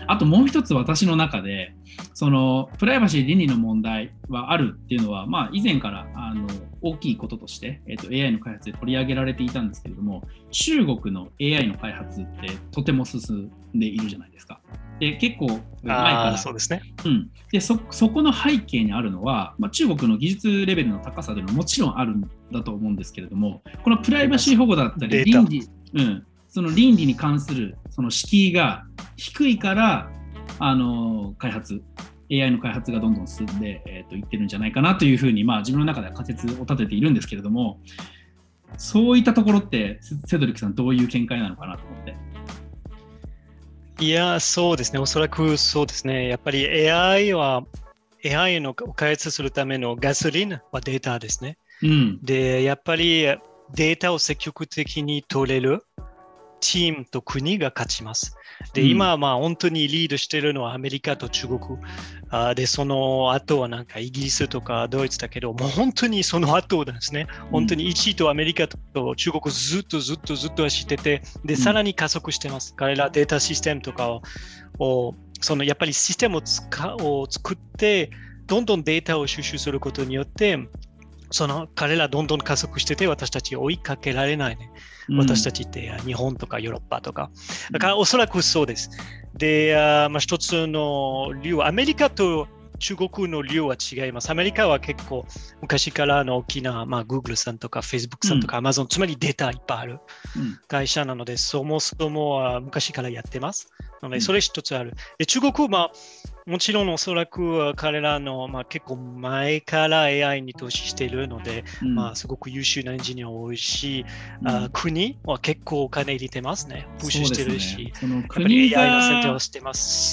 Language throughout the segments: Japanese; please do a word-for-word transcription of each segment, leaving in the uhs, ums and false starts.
あともう一つ私の中でそのプライバシー倫理の問題はあるっていうのは、まあ、以前からあの大きいこととして、えーと、エーアイ の開発で取り上げられていたんですけれども、中国の エーアイ の開発ってとても進んでいるじゃないですか。で結構前からそうですね、 うん、で そ, そこの背景にあるのは、まあ、中国の技術レベルの高さでももちろんあるんだと思うんですけれども、このプライバシー保護だったり倫理、うん、その倫理に関するその敷居が低いからあの開発 エーアイ の開発がどんどん進んで、えー、といってるんじゃないかなというふうに、まあ、自分の中では仮説を立てているんですけれども、そういったところってセドリックさんどういう見解なのかなと思って。 いや、そうですね。おそらくそうですね。やっぱり エーアイ は エーアイ の開発するためのガソリンはデータですね。 うん、 で、やっぱりデータを積極的に取れるチームと国が勝ちます。で、うん、今はまあ本当にリードしているのはアメリカと中国。あで、その後はなんかイギリスとかドイツだけど、もう本当にその後なんですね。うん、本当にいちいとアメリカと中国ずっとずっとずっと走ってて、で、さらに加速してます。うん、彼らデータシステムとかを、をそのやっぱりシステムを使を作って、どんどんデータを収集することによって、その彼らどんどん加速してて、私たち追いかけられないね。うん、私たちって日本とかヨーロッパとか。だからおそらくそうです。で、あまあ、一つの理由、アメリカと中国の理由は違います。アメリカは結構昔からの大きな、まあ、Google さんとか Facebook さんとか Amazon、うん、つまりデータいっぱいある会社なので、うん、そもそも昔からやってます。なので、それ一つある。で、中国は、まあもちろんおそらく彼らの、まあ、結構前から エーアイ に投資しているので、うんまあ、すごく優秀なエンジニア多いし、うん、あ国は結構お金入れてますね。プッシュしてるし、 その国がエーアイ の選定をしてます。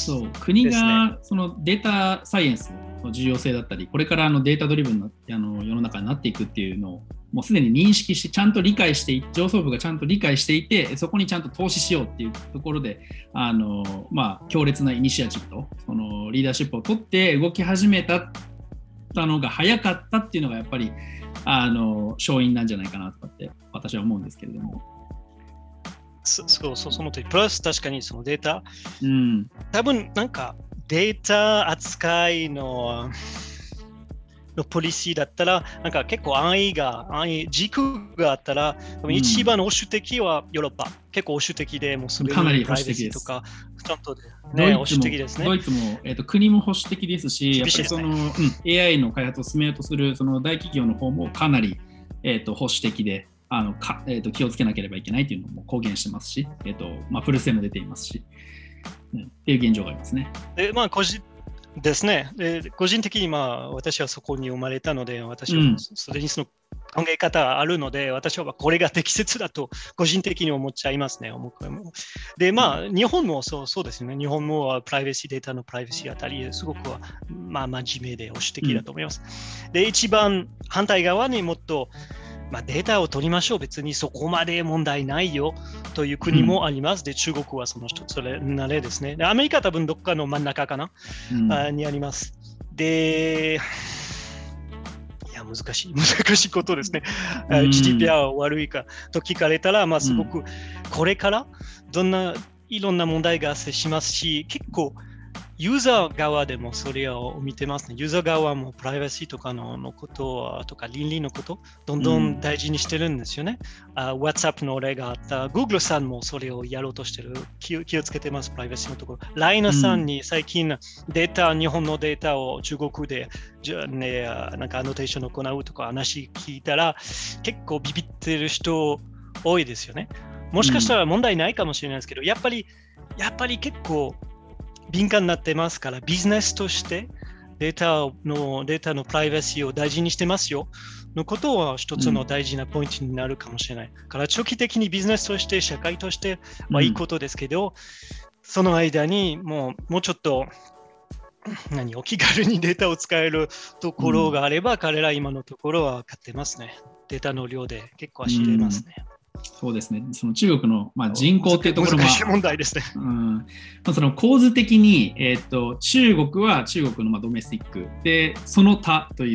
そう国がそのデータサイエンスの重要性だったり、これからあのデータドリブンのあの世の中になっていくっていうのをもうすでに認識して、ちゃんと理解して、上層部がちゃんと理解していて、そこにちゃんと投資しようっていうところで、あの、まあ、強烈なイニシアチブと、そのリーダーシップを取って動き始めたのが早かったっていうのが、やっぱり、あの、勝因なんじゃないかなとかって私は思うんですけれども。 そそうそう、そのとおり。プラス確かにそのデータ、 うん、多分なんかデータ扱いの、のポリシーだったら、なんか結構安易が、安易、軸があったら、一番保守的はヨーロッパ。うん、結構保守的で、もうそれにプライバシーとか、ちゃんとね、保守的ですね。 ドイツも、えーと、国も保守的ですし、やっぱりその、うん、エーアイ の開発を進めようとするその大企業の方もかなり、えーと、保守的で、あのかえーと、気をつけなければいけないというのも公言してますし、えーとまあ、フルセも出ていますし、うん、っていう現状がありますね。 でまあ個人ですね。で個人的にまあ私はそこに生まれたので、私はそれにその考え方があるので、うん、私はこれが適切だと個人的に思っちゃいますね。で、まあ、日本もそうそうですね。日本もプライバシー、データのプライバシーあたり、すごくまあ真面目で保守的だと思います。うん、で、一番反対側にもっとまあ、データを取りましょう、別にそこまで問題ないよという国もあります。うん、で、中国はその一つの例ですね。で、アメリカは多分どっかの真ん中かな、うん、あにあります。で、いや、難しい、難しいことですね。うん、ジーディーピーアー は悪いかと聞かれたら、まあ、すごくこれからどんないろんな問題が発生しますし、結構、ユーザー側でもそれを見てますね。ユーザー側もプライバシーとか の, のこととか倫理のことどんどん大事にしてるんですよね。うん、あ WhatsApp の例があった。Google さんもそれをやろうとしてる。気を、気をつけてます、プライバシーのところ。ライナ さんに最近データ、うん、日本のデータを中国でじゃ、ね、なんかアノテーションを行うとか話聞いたら結構ビビってる人多いですよね。もしかしたら問題ないかもしれないですけど、やっぱり、やっぱり結構敏感になってますから、ビジネスとしてデータの、データのプライバシーを大事にしてますよのことは一つの大事なポイントになるかもしれない。うん、から長期的にビジネスとして、社会としてはいいことですけど、うん、その間にもう、もうちょっと何お気軽にデータを使えるところがあれば、うん、彼ら今のところは買ってますね。データの量で結構走れますね。 うんそうですね。その中国の、まあ、人口っていうところが難しい問題ですね。 うんまあ、その構図的に、えーと、中国は中国のまあドメスティックで、その他という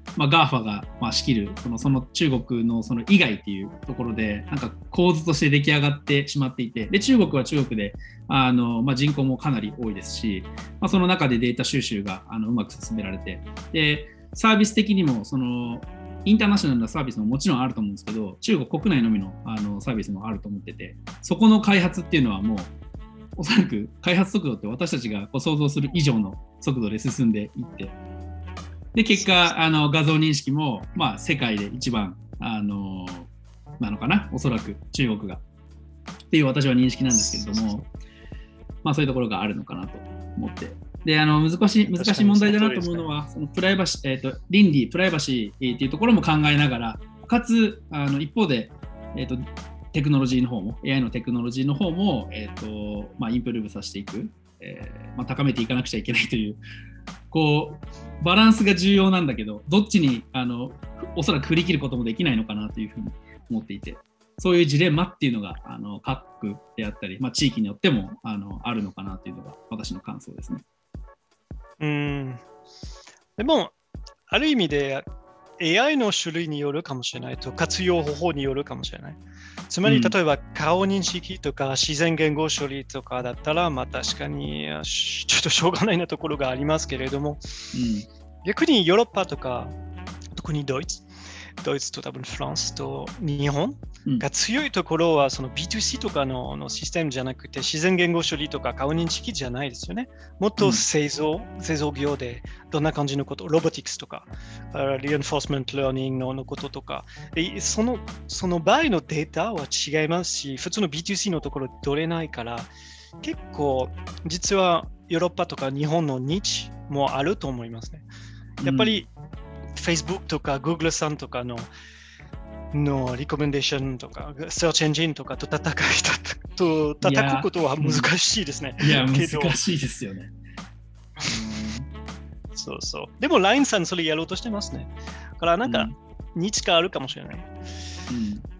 まあ、ガーファ がまあ仕切るそのその中国のその以外っていうところでなんか構図として出来上がってしまっていて、で中国は中国であの、まあ、人口もかなり多いですし、まあ、その中でデータ収集があのうまく進められて、でサービス的にもそのインターナショナルなサービスももちろんあると思うんですけど、中国国内のみの、あのサービスもあると思ってて、そこの開発っていうのはもうおそらく開発速度って私たちがこう想像する以上の速度で進んでいって、で結果あの画像認識も、まあ、世界で一番あのなのかな、おそらく中国がっていう私は認識なんですけれども、まあ、そういうところがあるのかなと思って、であの難しい難しい問題だなと思うのは、そのプライバシー、えーと、倫理プライバシーっていうところも考えながら、かつあの一方で、えーと、テクノロジーの方も エーアイ のテクノロジーの方も、えーとまあ、インプルーブさせていく、えーまあ、高めていかなくちゃいけないという、こうバランスが重要なんだけど、どっちにあのおそらく振り切ることもできないのかなというふうに思っていて、そういうジレンマっていうのがあの各国であったり、まあ、地域によってもあのあるのかなというのが私の感想ですね。 うん、でもある意味で エーアイ の種類によるかもしれないと、活用方法によるかもしれない。つまり、例えば顔認識とか自然言語処理とかだったら、まあ確かにちょっとしょうがないなところがありますけれども、うん、逆にヨーロッパとか、特にドイツ、ドイツと多分フランスと日本が強いところは、その ビーツーシー とか の, のシステムじゃなくて、自然言語処理とか顔認識じゃないですよね。もっと製造、うん、製造業でどんな感じのこと、ロボティクスとか、リエンフォースメントラーニング の, のこととかでその、その場合のデータは違いますし、普通の ビーツーシー のところ取れないから、結構実はヨーロッパとか日本のニッチもあると思いますね。やっぱり、うんFacebook とか Google さんとかののリコメンデーションとか Search Engine とかと戦いと叩くことは難しいですね。 いや、うん、いや難しいですよね。 そうそう。でも ライン さんそれやろうとしてますね。だからなんか、うん、日かあるかもしれない。うん、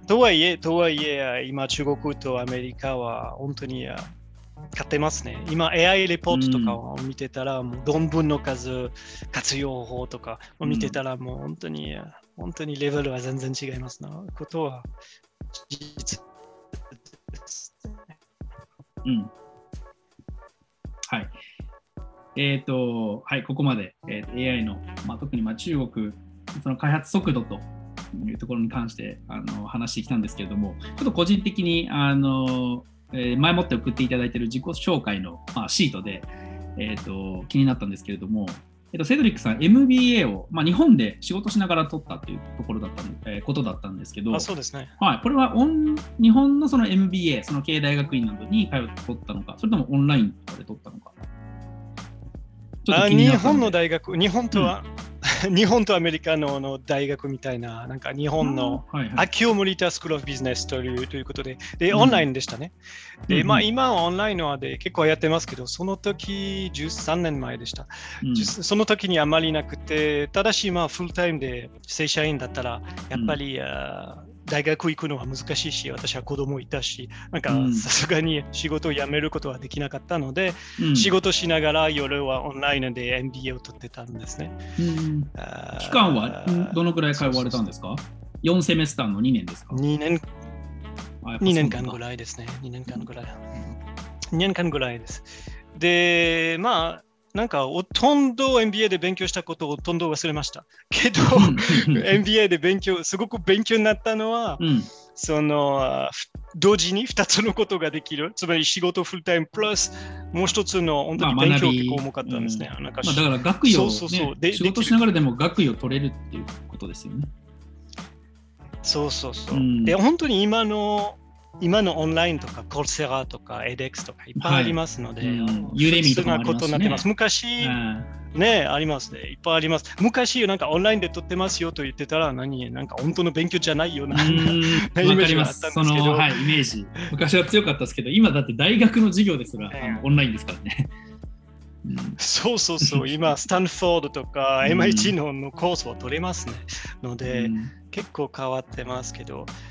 とはいえ、とはいえ、今中国とアメリカは本当に勝ってますね。今 エーアイ レポートとかを見てたら、うん、もう論文の数、活用法とかを見てたら、もう本当に、うん、本当にレベルは全然違いますな。ことは事実ですね。 うん。はい。えっ、ー、と、はい、ここまで、えー、エーアイ の、まあ、特にまあ中国、その開発速度というところに関してあの話してきたんですけれども、ちょっと個人的にあのえー、前もって送っていただいている自己紹介の、まあ、シートで、えー、と気になったんですけれども、えー、とセドリックさん エムビーエー を、まあ、日本で仕事しながら取ったというところだった、えー、ことだったんですけど、 あ、そうですね。 はい、これはオン日本のその エムビーエー、その経営大学院などに通って取ったのか、それともオンラインとかで取ったのか。 ちょっと気になったので。あ、日本の大学、日本とは、うん、日本とアメリカ の, の大学みたいな、なんか日本のアキオモリタスクールオフビジネスというということで、で、オンラインでしたね。うん、で、まあ今はオンラインので結構やってますけど、その時じゅうさんねんまえでした。うん、その時にあまりなくて、ただしまあフルタイムで正社員だったら、やっぱり、うん、大学行くのは難しいし、私は子供いたし、なんかさすがに仕事を辞めることはできなかったので、うん、仕事しながら夜はオンラインで エムビーエー を取ってたんですね。うん、 期間はどのくらい通われたんですか？よんセメスターのにねんですか？ にねん、にねんかんぐらいですね。にねんかんぐらい。にねんかんぐらいです。で、まあ、なんかほとんど エムビーエー で勉強したことをほとんど忘れました。けど、エムビーエー で勉強、すごく勉強になったのは、うん、その同時にふたつのことができる。つまり仕事フルタイムプラス、もう一つの本当に勉強結構重かったんですね。 まあなんかまあ、だから学位を、ね、そうそうそうで仕事しながらでも学位を取れるっていうことですよね。 そうそうそう。うん、で、本当に今の今のオンラインとかコルセラとかエデックスとかいっぱいありますので、はい、うん、 ユーレミとかもありますね。 昔、うん、ね、ありますね。いっぱいあります。昔、なんかオンラインで撮ってますよと言ってたら、何、なんか本当の勉強じゃないようなイメージがあったんですけど。その、 はい、イメージ。昔は強かったですけど、今だって大学の授業ですら、えー、オンラインですからね。 うん、そうそうそう、今、スタンフォードとか エムアイティー の, のコースを取れますね。ので、うん、結構変わってますけど、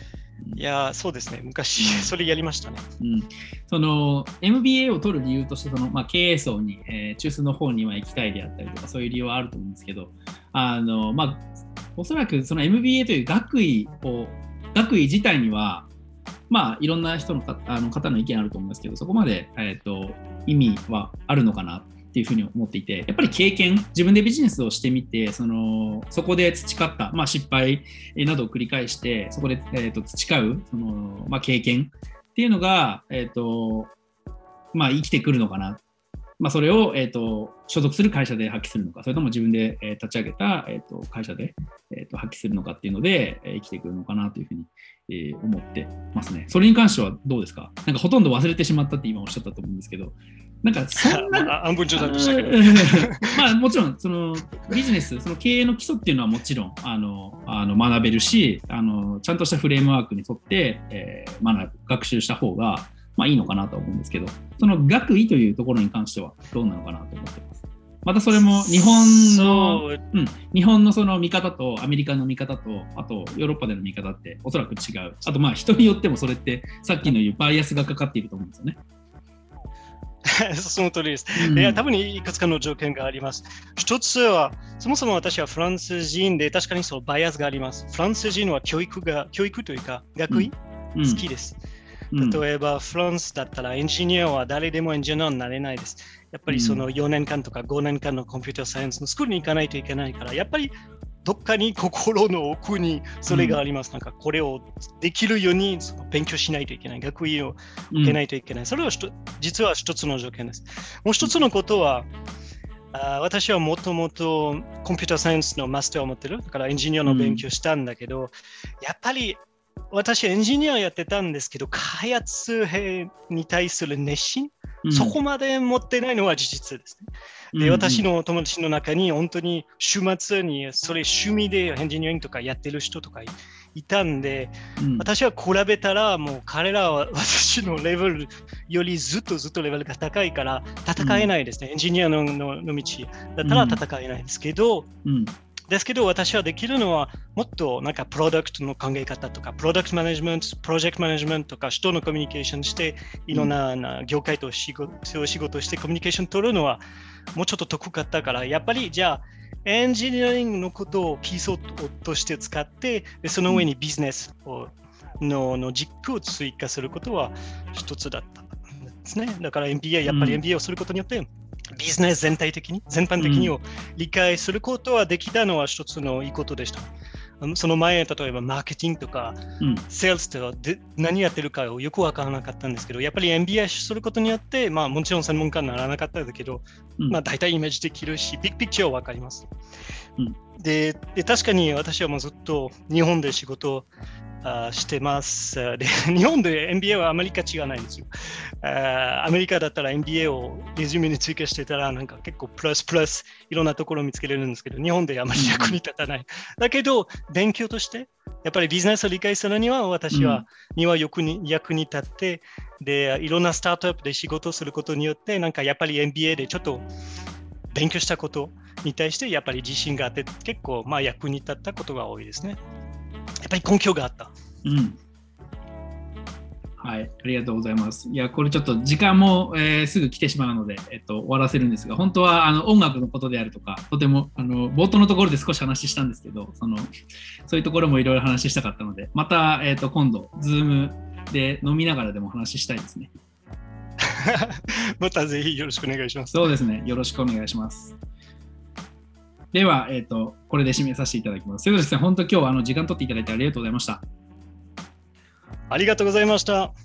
いやそうですね、昔それやりましたね。 うん、その エムビーエー を取る理由としてその、まあ、経営層に、えー、中枢の方には行きたいであったりとかそういう理由はあると思うんですけど、あの、まあ、おそらくその エムビーエー という学位を学位自体には、まあ、いろんな人のかあの方の意見あると思うんですけど、そこまで、えーと、意味はあるのかなっていうふうに思っていて、やっぱり経験、自分でビジネスをしてみて、そのそこで培った、まあ、失敗などを繰り返して、そこで、えーと、培うその、まあ、経験っていうのが、えーとまあ、生きてくるのかな。まあ、それを、えーと、所属する会社で発揮するのか、それとも自分で、えー、立ち上げた、えーと、会社で、えーと、発揮するのかっていうので、えー、生きてくるのかなというふうに、えー、思ってますね。それに関してはどうですか？なんかほとんど忘れてしまったって今おっしゃったと思うんですけど、なんかそんな、 まあ、半分冗談でしたけど、 まあもちろんそのビジネス、その経営の基礎っていうのはもちろんあのあの学べるし、あのちゃんとしたフレームワークに沿って、えー、学ぶ、学習した方がまあいいのかなと思うんですけど、その学位というところに関してはどうなのかなと思ってます。またそれも日本の、うん、日本のその見方とアメリカの見方と、あとヨーロッパでの見方っておそらく違う。あとまあ人によってもそれってさっきの言うバイアスがかかっていると思うんですよね。 その通りです。うん、いや、多分いくつかの条件があります。一つは、そもそも私はフランス人で確かにそのバイアスがあります。フランス人は教育が、教育というか学位、うん、好きです。例えば、フランスだったらエンジニアは誰でもエンジニアになれないです。やっぱりそのよねんかんとかごねんかんのコンピューターサイエンスのスクールに行かないといけないから、やっぱりどっかに心の奥にそれがあります。うん、なんかこれをできるようにその勉強しないといけない。学位を受けないといけない。うん、それは実は一つの条件です。もう一つのことは、あ私はもともとコンピューターサイエンスのマスターを持ってる。だからエンジニアの勉強したんだけど、うん、やっぱり私エンジニアやってたんですけど、開発に対する熱心、うん、そこまで持ってないのは事実ですね。で、うんうん、私の友達の中に本当に週末にそれ趣味でエンジニアリングとかやってる人とかいたんで、うん、私は比べたらもう彼らは私のレベルよりずっとずっとレベルが高いから戦えないですね。うん、エンジニア の, の, の道だったら戦えないですけど、うんうんですけど、私はできるのは、もっとなんかプロダクトの考え方とか、プロダクトマネジメント、プロジェクトマネジメントとか、人のコミュニケーションして、いろんな、うん、な業界と仕事、仕事してコミュニケーション取るのは、もうちょっと得かったから、やっぱりじゃあ、エンジニアリングのことを基礎として使って、その上にビジネスをの, の軸を追加することは一つだったんですね。だから エムビーエー、やっぱり エムビーエー をすることによって、うんビジネス全体的に、全般的にを理解することはできたのは一つのいいことでした。その前、例えばマーケティングとか、うん、セールスとかで何やってるかをよく分からなかったんですけど、やっぱり エムビーエー することによって、まあ、もちろん専門家にならなかったんだけど、うんまあ、大体イメージできるし、ビッグピクチャーは分かります。うん、で, で確かに私はもうずっと日本で仕事をあしてます。で、日本で エムビーエー はアメリカ違わないんですよ。あアメリカだったら エムビーエー をレジュメに追加してたらなんか結構プラスプラスいろんなところを見つけれるんですけど、日本であまり役に立たない。うん、だけど、勉強としてやっぱりビジネスを理解するには私は、うん、にはよくに役に立って、で、いろんなスタートアップで仕事をすることによって、なんかやっぱり エムビーエー でちょっと勉強したことに対してやっぱり自信があって、結構まあ役に立ったことが多いですね。やっぱり根拠があった。 うん。はい、ありがとうございます。いや、これちょっと時間も、えー、すぐ来てしまうので、えっと、終わらせるんですが、本当はあの音楽のことであるとか、とてもあの冒頭のところで少し話したんですけど、そのそういうところもいろいろ話したかったので、また、えー、と今度、Zoom で飲みながらでも話したいですね。 またぜひよろしくお願いします。 そうですね、よろしくお願いします。では、えーと、これで締めさせていただきます。瀬戸口さん、本当今日はあの時間取っていただいてありがとうございました。 ありがとうございました。